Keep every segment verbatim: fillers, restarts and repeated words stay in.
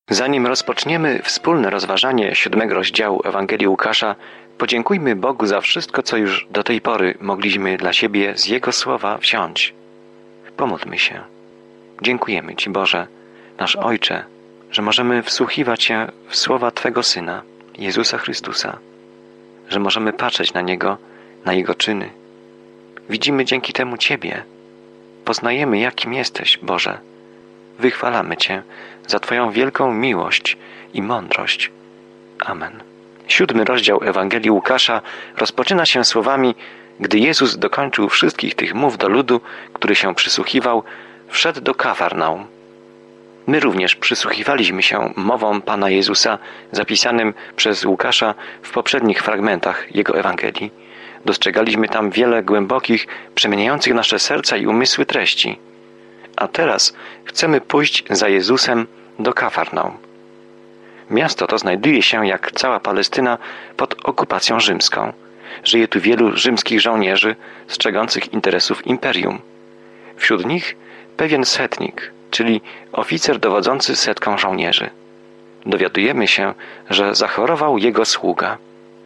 Zanim rozpoczniemy wspólne rozważanie siódmego rozdziału Ewangelii Łukasza, podziękujmy Bogu za wszystko, co już do tej pory mogliśmy dla siebie z Jego słowa wziąć. Pomódlmy się. Dziękujemy Ci, Boże, nasz Ojcze, że możemy wsłuchiwać się w słowa Twego Syna, Jezusa Chrystusa, że możemy patrzeć na Niego, na Jego czyny. Widzimy dzięki temu Ciebie. Poznajemy, jakim jesteś, Boże. Wychwalamy Cię za Twoją wielką miłość i mądrość. Amen. Siódmy rozdział Ewangelii Łukasza rozpoczyna się słowami: gdy Jezus dokończył wszystkich tych mów do ludu, który się przysłuchiwał, wszedł do Kafarnaum. My również przysłuchiwaliśmy się mowom Pana Jezusa zapisanym przez Łukasza w poprzednich fragmentach Jego Ewangelii. Dostrzegaliśmy tam wiele głębokich, przemieniających nasze serca i umysły treści. A teraz chcemy pójść za Jezusem do Kafarnaum. Miasto to znajduje się, jak cała Palestyna, pod okupacją rzymską. Żyje tu wielu rzymskich żołnierzy strzegących interesów imperium. Wśród nich pewien setnik, czyli oficer dowodzący setką żołnierzy. Dowiadujemy się, że zachorował jego sługa.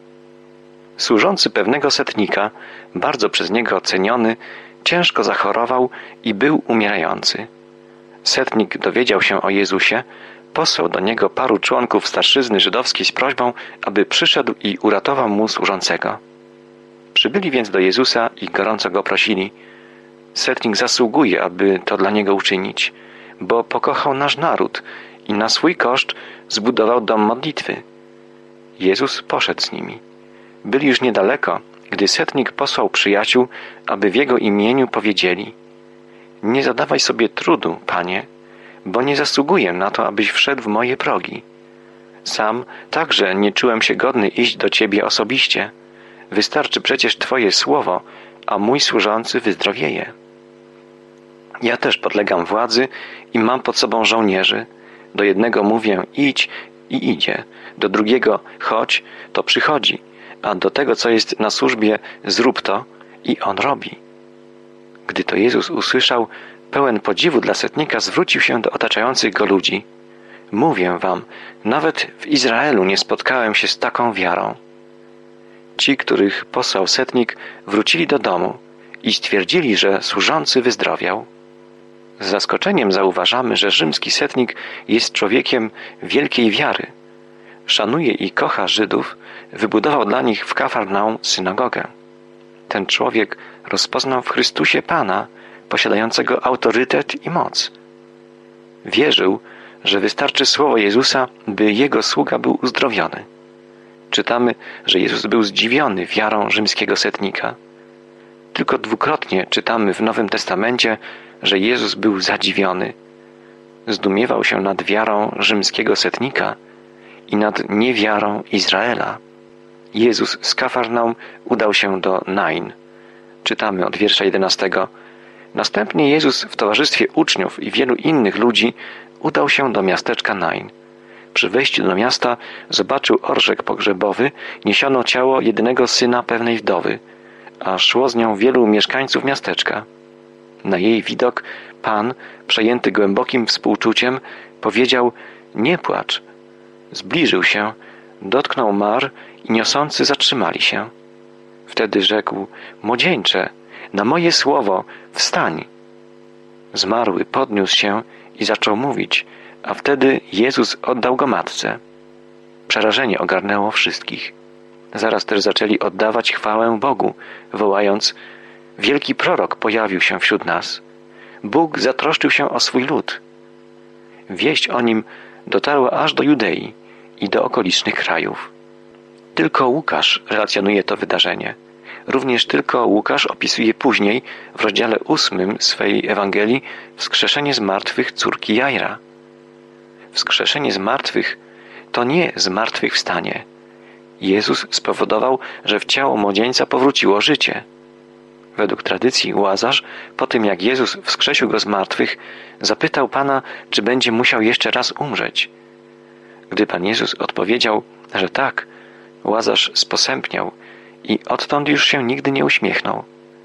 Służący pewnego setnika, bardzo przez niego ceniony, ciężko zachorował i był umierający. Setnik dowiedział się o Jezusie, posłał do niego paru członków starszyzny żydowskiej z prośbą, aby przyszedł i uratował mu służącego. Przybyli więc do Jezusa i gorąco go prosili: setnik zasługuje, aby to dla niego uczynić, bo pokochał nasz naród i na swój koszt zbudował dom modlitwy. Jezus poszedł z nimi. Byli już niedaleko, gdy setnik posłał przyjaciół, aby w jego imieniu powiedzieli: nie zadawaj sobie trudu, Panie, bo nie zasługuję na to, abyś wszedł w moje progi. Sam także nie czułem się godny iść do Ciebie osobiście. Wystarczy przecież Twoje słowo, a mój służący wyzdrowieje. Ja też podlegam władzy i mam pod sobą żołnierzy. Do jednego mówię: idź i idzie, do drugiego: chodź, to przychodzi, a do tego, co jest na służbie, zrób to, i on robi. Gdy to Jezus usłyszał, pełen podziwu dla setnika, zwrócił się do otaczających go ludzi: mówię wam, nawet w Izraelu nie spotkałem się z taką wiarą. Ci, których posłał setnik, wrócili do domu i stwierdzili, że służący wyzdrowiał. Z zaskoczeniem zauważamy, że rzymski setnik jest człowiekiem wielkiej wiary. Szanuje i kocha Żydów, wybudował dla nich w Kafarnaum synagogę. Ten człowiek rozpoznał w Chrystusie Pana, posiadającego autorytet i moc. Wierzył, że wystarczy słowo Jezusa, by jego sługa był uzdrowiony. Czytamy, że Jezus był zdziwiony wiarą rzymskiego setnika. Tylko dwukrotnie czytamy w Nowym Testamencie, że Jezus był zadziwiony. Zdumiewał się nad wiarą rzymskiego setnika i nad niewiarą Izraela. Jezus z Kafarnaum udał się do Nain. Czytamy od wiersza jedenastego. Następnie Jezus w towarzystwie uczniów i wielu innych ludzi udał się do miasteczka Nain. Przy wejściu do miasta zobaczył orszak pogrzebowy, niesiono ciało jedynego syna pewnej wdowy, a szło z nią wielu mieszkańców miasteczka. Na jej widok Pan, przejęty głębokim współczuciem, powiedział: nie płacz. Zbliżył się, dotknął mar i niosący zatrzymali się. Wtedy rzekł: młodzieńcze, na moje słowo wstań. Zmarły podniósł się i zaczął mówić, a wtedy Jezus oddał go matce. Przerażenie ogarnęło wszystkich. Zaraz też zaczęli oddawać chwałę Bogu, wołając: wielki prorok pojawił się wśród nas. Bóg zatroszczył się o swój lud. Wieść o nim dotarła aż do Judei i do okolicznych krajów. Tylko Łukasz relacjonuje to wydarzenie. Również tylko Łukasz opisuje później, w rozdziale ósmym swej Ewangelii, wskrzeszenie z martwych córki Jaira. Wskrzeszenie z martwych to nie zmartwychwstanie. Jezus spowodował, że w ciało młodzieńca powróciło życie. Według tradycji Łazarz, po tym jak Jezus wskrzesił go z martwych, zapytał Pana, czy będzie musiał jeszcze raz umrzeć. Gdy Pan Jezus odpowiedział, że tak, Łazarz sposępniał i odtąd już się nigdy nie uśmiechnął.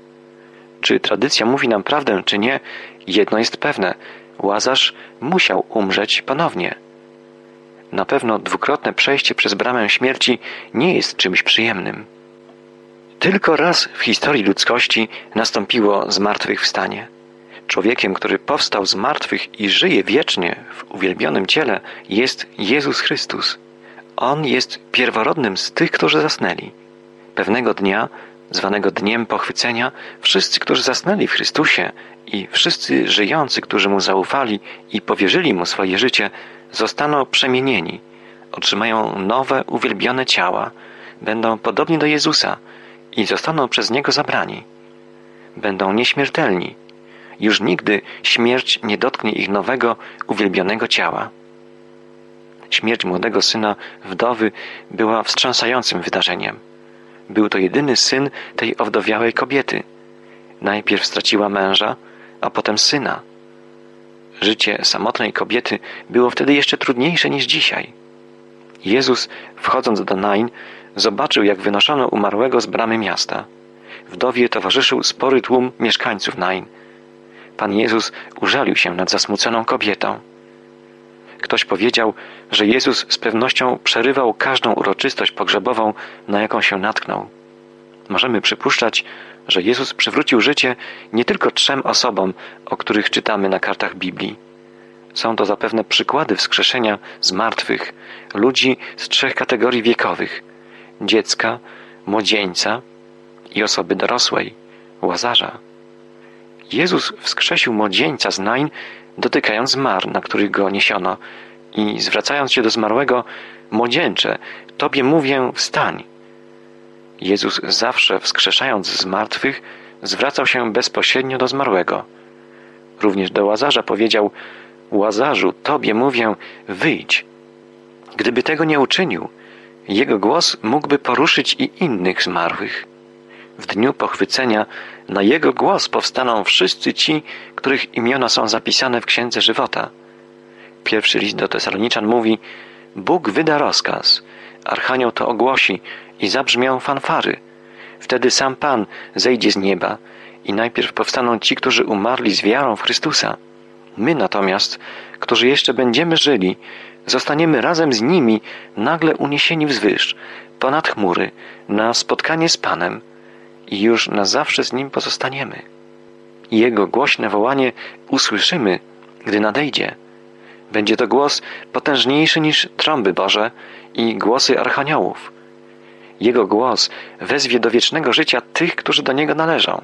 Czy tradycja mówi nam prawdę, czy nie, jedno jest pewne: Łazarz musiał umrzeć ponownie. Na pewno dwukrotne przejście przez bramę śmierci nie jest czymś przyjemnym. Tylko raz w historii ludzkości nastąpiło zmartwychwstanie. Człowiekiem, który powstał z martwych i żyje wiecznie w uwielbionym ciele, jest Jezus Chrystus. On jest pierworodnym z tych, którzy zasnęli. Pewnego dnia, zwanego Dniem Pochwycenia, wszyscy, którzy zasnęli w Chrystusie i wszyscy żyjący, którzy Mu zaufali i powierzyli Mu swoje życie, zostaną przemienieni, otrzymają nowe, uwielbione ciała, będą podobni do Jezusa i zostaną przez Niego zabrani. Będą nieśmiertelni. Już nigdy śmierć nie dotknie ich nowego, uwielbionego ciała. Śmierć młodego syna wdowy była wstrząsającym wydarzeniem. Był to jedyny syn tej owdowiałej kobiety. Najpierw straciła męża, a potem syna. Życie samotnej kobiety było wtedy jeszcze trudniejsze niż dzisiaj. Jezus, wchodząc do Nain, zobaczył, jak wynoszono umarłego z bramy miasta. Wdowie towarzyszył spory tłum mieszkańców Nain. Pan Jezus użalił się nad zasmuconą kobietą. Ktoś powiedział, że Jezus z pewnością przerywał każdą uroczystość pogrzebową, na jaką się natknął. Możemy przypuszczać, że Jezus przywrócił życie nie tylko trzem osobom, o których czytamy na kartach Biblii. Są to zapewne przykłady wskrzeszenia z martwych ludzi z trzech kategorii wiekowych: dziecka, młodzieńca i osoby dorosłej, Łazarza. Jezus wskrzesił młodzieńca z Nain, dotykając mar, na których go niesiono, i zwracając się do zmarłego: młodzieńcze, Tobie mówię, wstań. Jezus zawsze, wskrzeszając z martwych, zwracał się bezpośrednio do zmarłego. Również do Łazarza powiedział: Łazarzu, Tobie mówię, wyjdź. Gdyby tego nie uczynił, jego głos mógłby poruszyć i innych zmarłych. W dniu pochwycenia na jego głos powstaną wszyscy ci, których imiona są zapisane w Księdze Żywota. Pierwszy list do Tesaloniczan mówi: Bóg wyda rozkaz, archanioł to ogłosi i zabrzmią fanfary. Wtedy sam Pan zejdzie z nieba i najpierw powstaną ci, którzy umarli z wiarą w Chrystusa. My natomiast, którzy jeszcze będziemy żyli, zostaniemy razem z nimi nagle uniesieni wzwyż, ponad chmury, na spotkanie z Panem i już na zawsze z Nim pozostaniemy. Jego głośne wołanie usłyszymy, gdy nadejdzie. Będzie to głos potężniejszy niż trąby Boże i głosy archaniołów. Jego głos wezwie do wiecznego życia tych, którzy do Niego należą.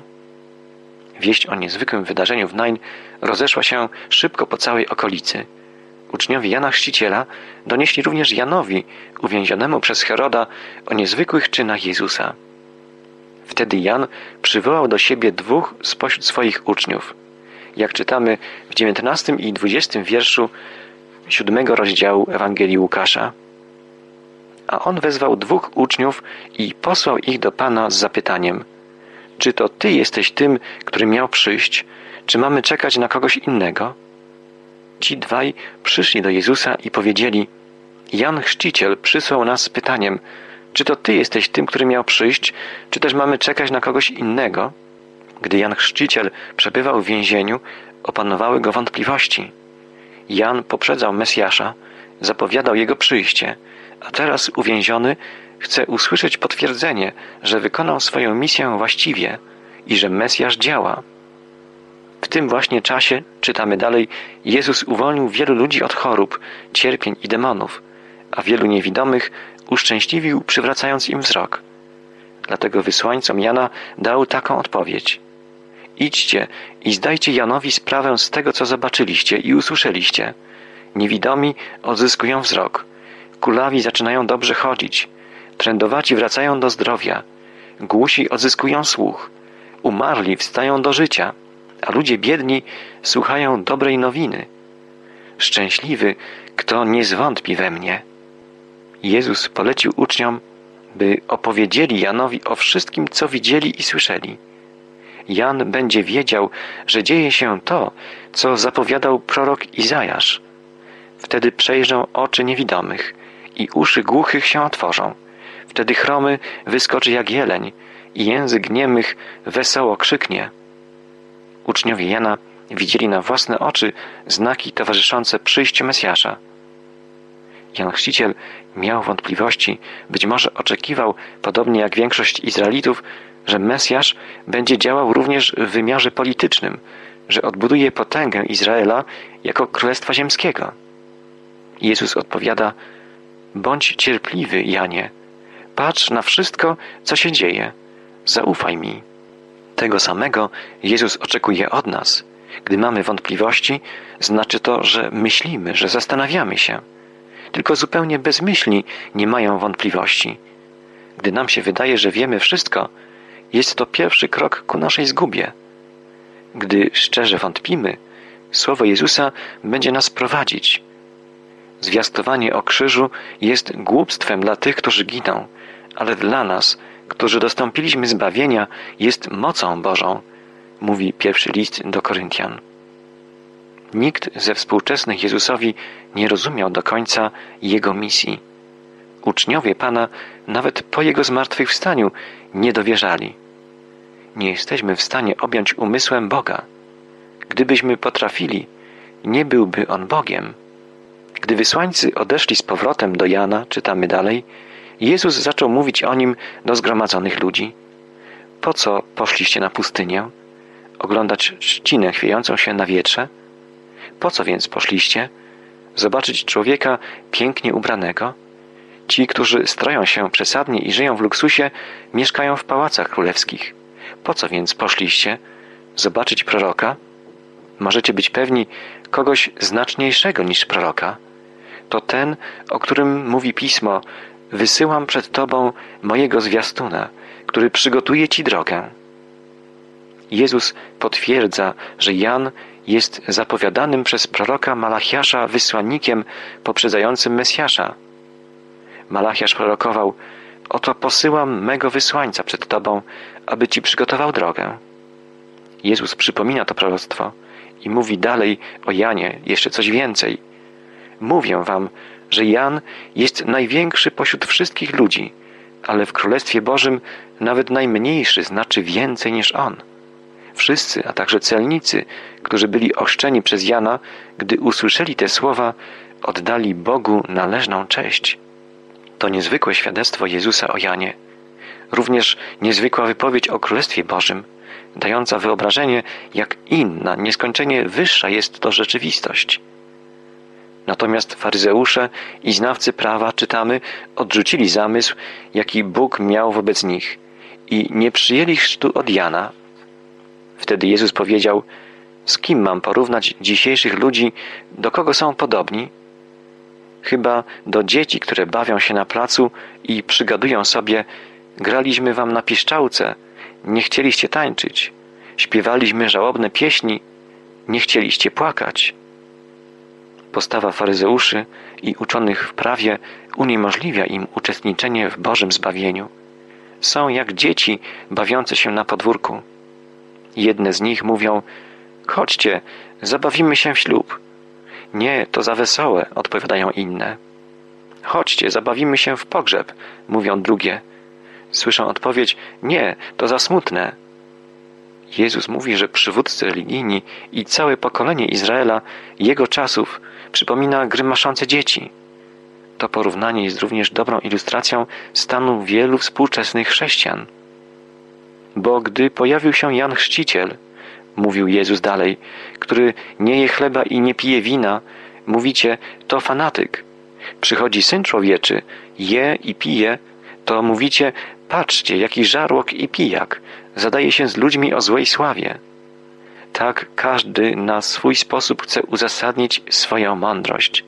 Wieść o niezwykłym wydarzeniu w Nain rozeszła się szybko po całej okolicy. Uczniowie Jana Chrzciciela donieśli również Janowi, uwięzionemu przez Heroda, o niezwykłych czynach Jezusa. Wtedy Jan przywołał do siebie dwóch spośród swoich uczniów. Jak czytamy w dziewiętnastym i dwudziestym wierszu siódmego rozdziału Ewangelii Łukasza. A on wezwał dwóch uczniów i posłał ich do Pana z zapytaniem: czy to Ty jesteś tym, który miał przyjść, czy mamy czekać na kogoś innego? Ci dwaj przyszli do Jezusa i powiedzieli: Jan Chrzciciel przysłał nas z pytaniem: czy to Ty jesteś tym, który miał przyjść, czy też mamy czekać na kogoś innego? Gdy Jan Chrzciciel przebywał w więzieniu, opanowały go wątpliwości. Jan poprzedzał Mesjasza, zapowiadał Jego przyjście, a teraz uwięziony chce usłyszeć potwierdzenie, że wykonał swoją misję właściwie i że Mesjasz działa. W tym właśnie czasie, czytamy dalej, Jezus uwolnił wielu ludzi od chorób, cierpień i demonów, a wielu niewidomych uszczęśliwił, przywracając im wzrok. Dlatego wysłańcom Jana dał taką odpowiedź: idźcie i zdajcie Janowi sprawę z tego, co zobaczyliście i usłyszeliście. Niewidomi odzyskują wzrok, kulawi zaczynają dobrze chodzić, trędowaci wracają do zdrowia, głusi odzyskują słuch, umarli wstają do życia, a ludzie biedni słuchają dobrej nowiny. Szczęśliwy, kto nie zwątpi we mnie. Jezus polecił uczniom, by opowiedzieli Janowi o wszystkim, co widzieli i słyszeli. Jan będzie wiedział, że dzieje się to, co zapowiadał prorok Izajasz. Wtedy przejrzą oczy niewidomych i uszy głuchych się otworzą. Wtedy chromy wyskoczy jak jeleń i język niemych wesoło krzyknie. Uczniowie Jana widzieli na własne oczy znaki towarzyszące przyjściu Mesjasza. Jan Chrzciciel miał wątpliwości, być może oczekiwał, podobnie jak większość Izraelitów, że Mesjasz będzie działał również w wymiarze politycznym, że odbuduje potęgę Izraela jako królestwa ziemskiego. Jezus odpowiada: bądź cierpliwy, Janie, patrz na wszystko, co się dzieje, zaufaj mi. Tego samego Jezus oczekuje od nas. Gdy mamy wątpliwości, znaczy to, że myślimy, że zastanawiamy się. Tylko zupełnie bezmyślni nie mają wątpliwości. Gdy nam się wydaje, że wiemy wszystko, jest to pierwszy krok ku naszej zgubie. Gdy szczerze wątpimy, słowo Jezusa będzie nas prowadzić. Zwiastowanie o krzyżu jest głupstwem dla tych, którzy giną, ale dla nas, którzy dostąpiliśmy zbawienia, jest mocą Bożą, mówi pierwszy list do Koryntian. Nikt ze współczesnych Jezusowi nie rozumiał do końca Jego misji. Uczniowie Pana nawet po Jego zmartwychwstaniu nie dowierzali. Nie jesteśmy w stanie objąć umysłem Boga. Gdybyśmy potrafili, nie byłby On Bogiem. Gdy wysłańcy odeszli z powrotem do Jana, czytamy dalej, Jezus zaczął mówić o Nim do zgromadzonych ludzi. Po co poszliście na pustynię? Oglądać trzcinę chwiejącą się na wietrze? Po co więc poszliście? Zobaczyć człowieka pięknie ubranego? Ci, którzy stroją się przesadnie i żyją w luksusie, mieszkają w pałacach królewskich. Po co więc poszliście? Zobaczyć proroka? Możecie być pewni kogoś znaczniejszego niż proroka. To ten, o którym mówi Pismo: wysyłam przed Tobą mojego zwiastuna, który przygotuje Ci drogę. Jezus potwierdza, że Jan jest zapowiadanym przez proroka Malachiasza wysłannikiem poprzedzającym Mesjasza. Malachiasz prorokował: oto posyłam mego wysłańca przed Tobą, aby Ci przygotował drogę. Jezus przypomina to proroctwo i mówi dalej o Janie jeszcze coś więcej. Mówię wam, że Jan jest największy pośród wszystkich ludzi, ale w Królestwie Bożym nawet najmniejszy znaczy więcej niż on. Wszyscy, a także celnicy, którzy byli ochrzczeni przez Jana, gdy usłyszeli te słowa, oddali Bogu należną cześć. To niezwykłe świadectwo Jezusa o Janie. Również niezwykła wypowiedź o Królestwie Bożym, dająca wyobrażenie, jak inna, nieskończenie wyższa jest to rzeczywistość. Natomiast faryzeusze i znawcy prawa, czytamy, odrzucili zamysł, jaki Bóg miał wobec nich i nie przyjęli chrztu od Jana. Wtedy Jezus powiedział: z kim mam porównać dzisiejszych ludzi, do kogo są podobni? Chyba do dzieci, które bawią się na placu i przygadują sobie: graliśmy wam na piszczałce, nie chcieliście tańczyć, śpiewaliśmy żałobne pieśni, nie chcieliście płakać. Postawa faryzeuszy i uczonych w prawie uniemożliwia im uczestniczenie w Bożym zbawieniu. Są jak dzieci bawiące się na podwórku. Jedne z nich mówią: chodźcie, zabawimy się w ślub. Nie, to za wesołe, odpowiadają inne. Chodźcie, zabawimy się w pogrzeb, mówią drugie. Słyszą odpowiedź: nie, to za smutne. Jezus mówi, że przywódcy religijni i całe pokolenie Izraela jego czasów przypomina grymaszące dzieci. To porównanie jest również dobrą ilustracją stanu wielu współczesnych chrześcijan. Bo gdy pojawił się Jan Chrzciciel, mówił Jezus dalej, który nie je chleba i nie pije wina, mówicie: to fanatyk. Przychodzi Syn Człowieczy, je i pije, to mówicie: patrzcie, jaki żarłok i pijak, zadaje się z ludźmi o złej sławie. Tak każdy na swój sposób chce uzasadnić swoją mądrość.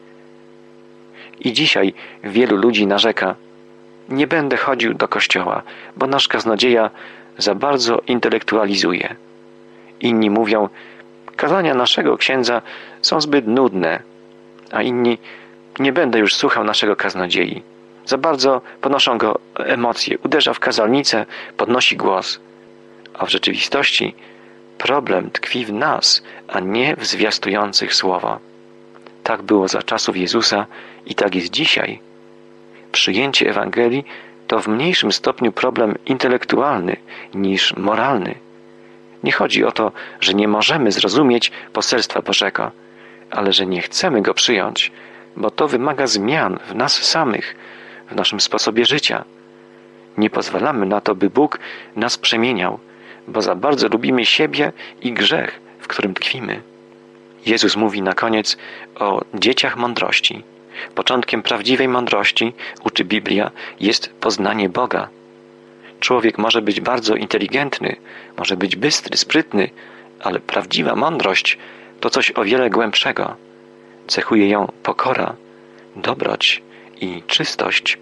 I dzisiaj wielu ludzi narzeka: nie będę chodził do kościoła, bo nasz kaznodzieja za bardzo intelektualizuje. Inni mówią: kazania naszego księdza są zbyt nudne, a inni: nie będę już słuchał naszego kaznodziei. Za bardzo ponoszą go emocje, uderza w kazalnicę, podnosi głos. A w rzeczywistości problem tkwi w nas, a nie w zwiastujących słowo. Tak było za czasów Jezusa i tak jest dzisiaj. Przyjęcie Ewangelii to w mniejszym stopniu problem intelektualny niż moralny. Nie chodzi o to, że nie możemy zrozumieć poselstwa Bożego, ale że nie chcemy go przyjąć, bo to wymaga zmian w nas samych, w naszym sposobie życia. Nie pozwalamy na to, by Bóg nas przemieniał, bo za bardzo lubimy siebie i grzech, w którym tkwimy. Jezus mówi na koniec o dzieciach mądrości. Początkiem prawdziwej mądrości, uczy Biblia, jest poznanie Boga. Człowiek może być bardzo inteligentny, może być bystry, sprytny, ale prawdziwa mądrość to coś o wiele głębszego. Cechuje ją pokora, dobroć i czystość.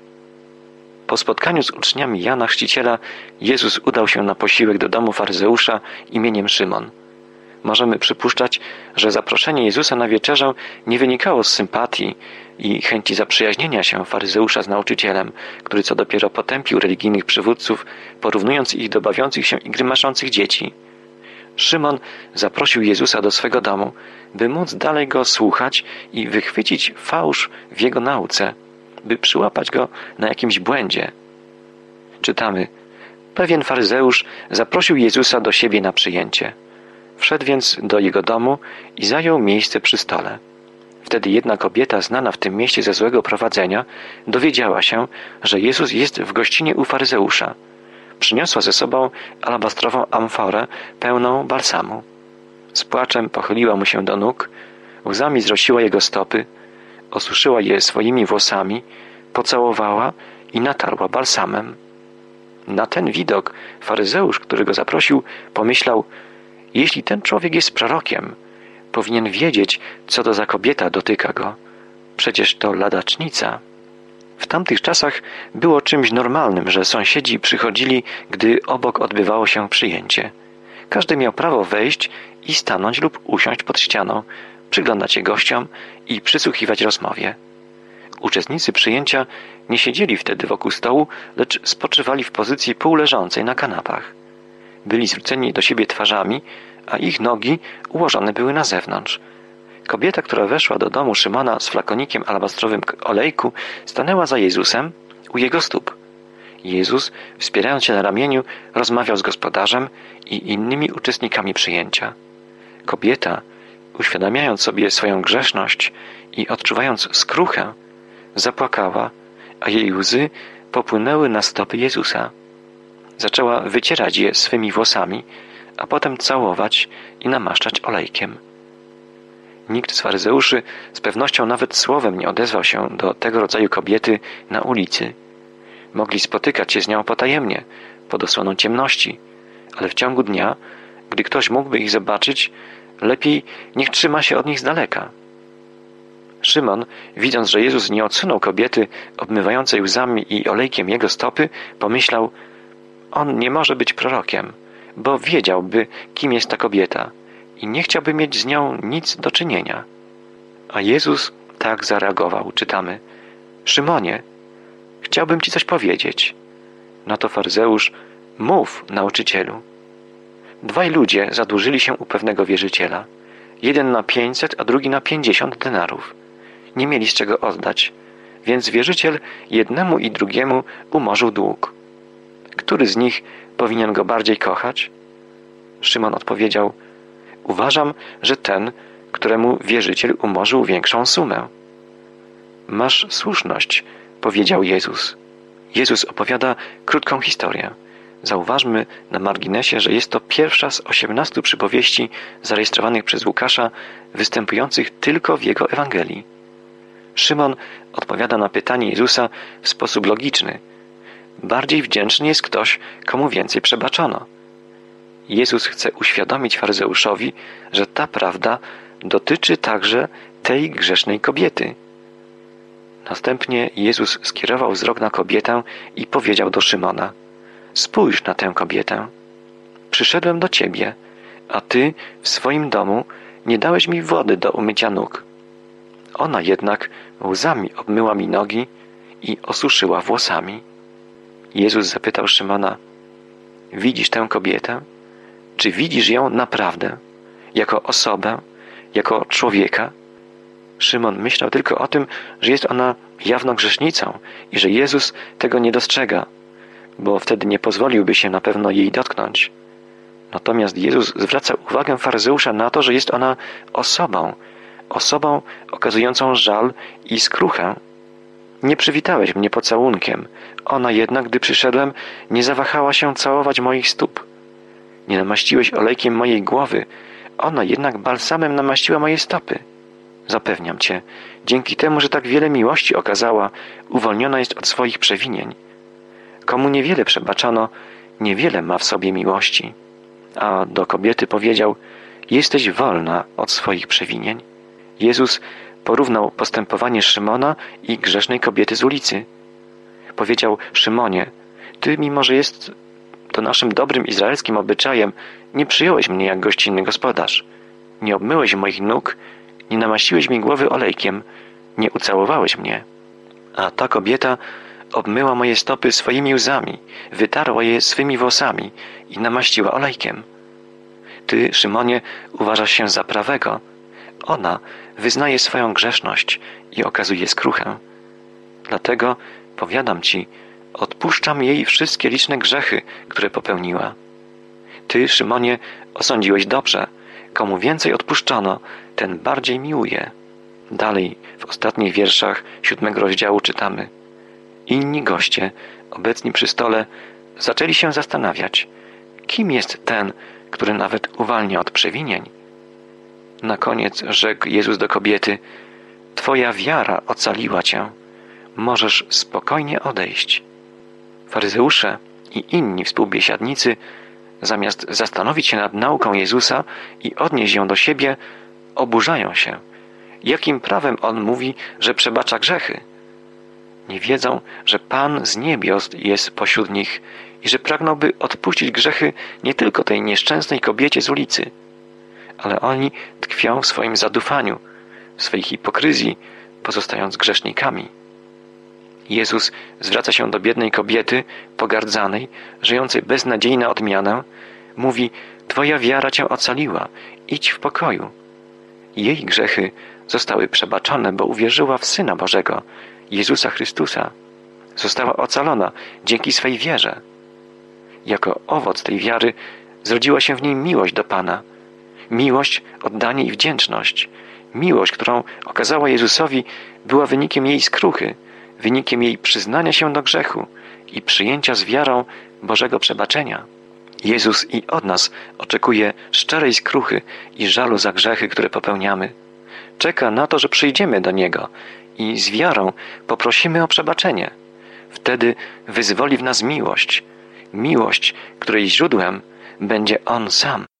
Po spotkaniu z uczniami Jana Chrzciciela Jezus udał się na posiłek do domu faryzeusza imieniem Szymon. Możemy przypuszczać, że zaproszenie Jezusa na wieczerzę nie wynikało z sympatii i chęci zaprzyjaźnienia się faryzeusza z nauczycielem, który co dopiero potępił religijnych przywódców, porównując ich do bawiących się i grymaszących dzieci. Szymon zaprosił Jezusa do swego domu, by móc dalej go słuchać i wychwycić fałsz w jego nauce, by przyłapać go na jakimś błędzie. Czytamy: pewien faryzeusz zaprosił Jezusa do siebie na przyjęcie. Wszedł więc do jego domu i zajął miejsce przy stole. Wtedy jedna kobieta znana w tym mieście ze złego prowadzenia dowiedziała się, że Jezus jest w gościnie u faryzeusza. Przyniosła ze sobą alabastrową amforę pełną balsamu. Z płaczem pochyliła mu się do nóg, łzami zrosiła jego stopy, osuszyła je swoimi włosami, pocałowała i natarła balsamem. Na ten widok faryzeusz, który go zaprosił, pomyślał: jeśli ten człowiek jest prorokiem, powinien wiedzieć, co to za kobieta dotyka go. Przecież to ladacznica. W tamtych czasach było czymś normalnym, że sąsiedzi przychodzili, gdy obok odbywało się przyjęcie. Każdy miał prawo wejść i stanąć lub usiąść pod ścianą, przyglądać się gościom i przysłuchiwać rozmowie. Uczestnicy przyjęcia nie siedzieli wtedy wokół stołu, lecz spoczywali w pozycji półleżącej na kanapach. Byli zwróceni do siebie twarzami, a ich nogi ułożone były na zewnątrz. Kobieta, która weszła do domu Szymona z flakonikiem alabastrowym olejku, stanęła za Jezusem u jego stóp. Jezus, wspierając się na ramieniu, rozmawiał z gospodarzem i innymi uczestnikami przyjęcia. Kobieta, uświadamiając sobie swoją grzeszność i odczuwając skruchę, zapłakała, a jej łzy popłynęły na stopy Jezusa. Zaczęła wycierać je swymi włosami, a potem całować i namaszczać olejkiem. Nikt z faryzeuszy z pewnością nawet słowem nie odezwał się do tego rodzaju kobiety na ulicy. Mogli spotykać się z nią potajemnie, pod osłoną ciemności, ale w ciągu dnia, gdy ktoś mógłby ich zobaczyć, lepiej niech trzyma się od nich z daleka. Szymon, widząc, że Jezus nie odsunął kobiety obmywającej łzami i olejkiem jego stopy, pomyślał: on nie może być prorokiem, bo wiedziałby, kim jest ta kobieta i nie chciałby mieć z nią nic do czynienia. A Jezus tak zareagował, czytamy: Szymonie, chciałbym ci coś powiedzieć. Na to faryzeusz: mów, nauczycielu. Dwaj ludzie zadłużyli się u pewnego wierzyciela. Jeden na pięćset, a drugi na pięćdziesiąt denarów. Nie mieli z czego oddać, więc wierzyciel jednemu i drugiemu umorzył dług. Który z nich powinien go bardziej kochać? Szymon odpowiedział: uważam, że ten, któremu wierzyciel umorzył większą sumę. Masz słuszność, powiedział Jezus. Jezus opowiada krótką historię. Zauważmy na marginesie, że jest to pierwsza z osiemnastu przypowieści zarejestrowanych przez Łukasza, występujących tylko w jego Ewangelii. Szymon odpowiada na pytanie Jezusa w sposób logiczny. Bardziej wdzięczny jest ktoś, komu więcej przebaczono. Jezus chce uświadomić faryzeuszowi, że ta prawda dotyczy także tej grzesznej kobiety. Następnie Jezus skierował wzrok na kobietę i powiedział do Szymona: spójrz na tę kobietę. Przyszedłem do ciebie, a ty w swoim domu nie dałeś mi wody do umycia nóg. Ona jednak łzami obmyła mi nogi i osuszyła włosami. Jezus zapytał Szymona: widzisz tę kobietę? Czy widzisz ją naprawdę? Jako osobę? Jako człowieka? Szymon myślał tylko o tym, że jest ona jawną grzesznicą i że Jezus tego nie dostrzega, bo wtedy nie pozwoliłby się na pewno jej dotknąć. Natomiast Jezus zwraca uwagę faryzeusza na to, że jest ona osobą, osobą okazującą żal i skruchę. Nie przywitałeś mnie pocałunkiem. Ona jednak, gdy przyszedłem, nie zawahała się całować moich stóp. Nie namaściłeś olejkiem mojej głowy. Ona jednak balsamem namaściła moje stopy. Zapewniam Cię, dzięki temu, że tak wiele miłości okazała, uwolniona jest od swoich przewinień. Komu niewiele przebaczano, niewiele ma w sobie miłości. A do kobiety powiedział: jesteś wolna od swoich przewinień. Jezus porównał postępowanie Szymona i grzesznej kobiety z ulicy. Powiedział: Szymonie, ty, mimo że jest to naszym dobrym izraelskim obyczajem, nie przyjąłeś mnie jak gościnny gospodarz. Nie obmyłeś moich nóg, nie namaściłeś mi głowy olejkiem, nie ucałowałeś mnie. A ta kobieta obmyła moje stopy swoimi łzami, wytarła je swymi włosami i namaściła olejkiem. Ty, Szymonie, uważasz się za prawego. Ona wyznaje swoją grzeszność i okazuje skruchę. Dlatego, powiadam Ci, odpuszczam jej wszystkie liczne grzechy, które popełniła. Ty, Szymonie, osądziłeś dobrze. Komu więcej odpuszczono, ten bardziej miłuje. Dalej, w ostatnich wierszach siódmego rozdziału czytamy: inni goście, obecni przy stole, zaczęli się zastanawiać, kim jest ten, który nawet uwalnia od przewinień. Na koniec rzekł Jezus do kobiety: Twoja wiara ocaliła Cię. Możesz spokojnie odejść. Faryzeusze i inni współbiesiadnicy, zamiast zastanowić się nad nauką Jezusa i odnieść ją do siebie, oburzają się. Jakim prawem On mówi, że przebacza grzechy? Nie wiedzą, że Pan z niebios jest pośród nich i że pragnąłby odpuścić grzechy nie tylko tej nieszczęsnej kobiecie z ulicy. Ale oni tkwią w swoim zadufaniu, w swej hipokryzji, pozostając grzesznikami. Jezus zwraca się do biednej kobiety, pogardzanej, żyjącej bez nadziei na odmianę. Mówi: Twoja wiara Cię ocaliła, idź w pokoju. Jej grzechy zostały przebaczone, bo uwierzyła w Syna Bożego, Jezusa Chrystusa. Została ocalona dzięki swej wierze. Jako owoc tej wiary zrodziła się w niej miłość do Pana. Miłość, oddanie i wdzięczność. Miłość, którą okazała Jezusowi, była wynikiem jej skruchy, wynikiem jej przyznania się do grzechu i przyjęcia z wiarą Bożego przebaczenia. Jezus i od nas oczekuje szczerej skruchy i żalu za grzechy, które popełniamy. Czeka na to, że przyjdziemy do Niego i z wiarą poprosimy o przebaczenie. Wtedy wyzwoli w nas miłość. Miłość, której źródłem będzie On sam.